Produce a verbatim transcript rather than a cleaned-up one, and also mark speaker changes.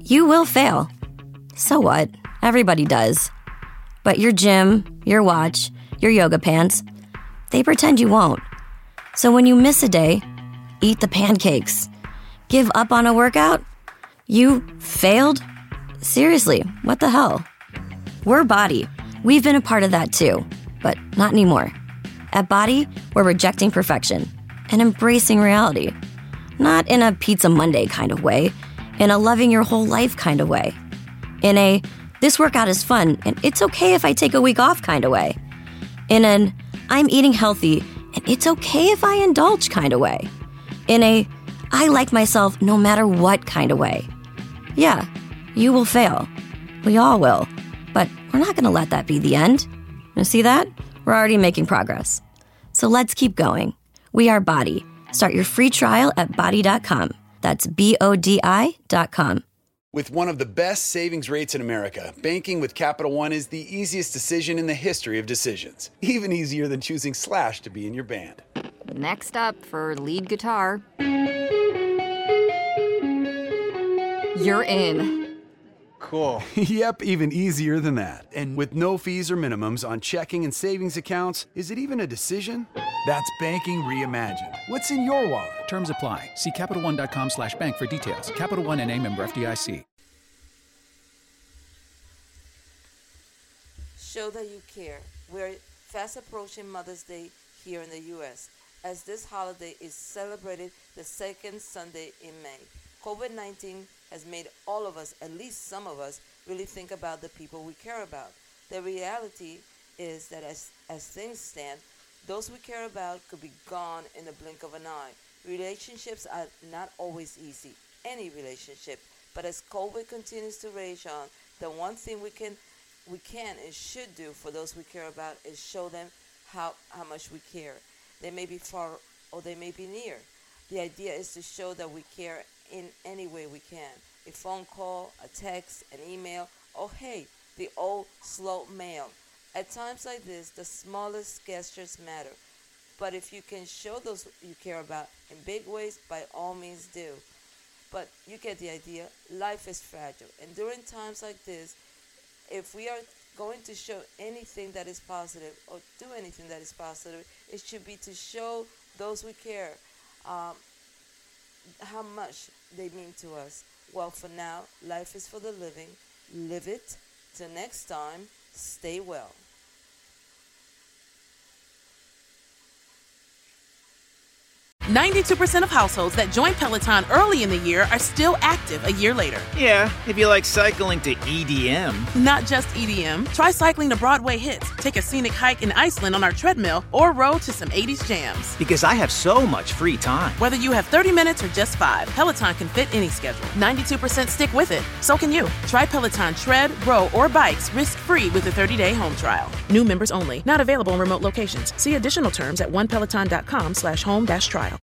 Speaker 1: You will fail. So what? Everybody does. But your gym, your watch, your yoga pants, they pretend you won't. So when you miss a day, eat the pancakes. Give up on a workout? You failed? Seriously, what the hell? We're Body. We've been a part of that too, but not anymore. At Body, we're rejecting perfection and embracing reality. Not in a Pizza Monday kind of way, in a loving your whole life kind of way. In a, this workout is fun and it's okay if I take a week off kind of way. In an, I'm eating healthy and it's okay if I indulge kind of way. In a, I like myself no matter what kind of way. Yeah, you will fail. We all will. But we're not going to let that be the end. You see that? We're already making progress. So let's keep going. We are Body. Start your free trial at body dot com. That's B O D I dot com.
Speaker 2: With one of the best savings rates in America, banking with Capital One is the easiest decision in the history of decisions. Even easier than choosing Slash to be in your band.
Speaker 3: Next up for lead guitar. You're in.
Speaker 2: Cool. Yep, even easier than that. And with no fees or minimums on checking and savings accounts, is it even a decision? That's banking reimagined. What's in your wallet?
Speaker 4: Terms apply. See CapitalOne.com slash bank for details. Capital One N A member F D I C.
Speaker 5: Show that you care. We're fast approaching Mother's Day here in the U S, as this holiday is celebrated the second Sunday in May. COVID nineteen has made all of us, at least some of us, really think about the people we care about. The reality is that as, as things stand, those we care about could be gone in the blink of an eye. Relationships are not always easy, any relationship, but as COVID continues to rage on, the one thing we can we can and should do for those we care about is show them how, how much we care. They may be far or they may be near. The idea is to show that we care in any way we can. A phone call, a text, an email, or hey, the old slow mail. At times like this, the smallest gestures matter. But if you can show those you care about in big ways, by all means do. But you get the idea. Life is fragile. And during times like this, if we are going to show anything that is positive or do anything that is positive, it should be to show those we care um, how much they mean to us. Well, for now, life is for the living. Live it. Till next time, stay well.
Speaker 6: ninety-two percent of households that join Peloton early in the year are still active a year later.
Speaker 7: Yeah, if you like cycling to E D M.
Speaker 6: Not just E D M. Try cycling to Broadway hits, take a scenic hike in Iceland on our treadmill, or row to some eighties jams.
Speaker 7: Because I have so much free time.
Speaker 6: Whether you have thirty minutes or just five, Peloton can fit any schedule. ninety-two percent stick with it. So can you. Try Peloton tread, row, or bikes risk-free with a thirty-day home trial. New members only. Not available in remote locations. See additional terms at onepeloton.com slash home dash trial.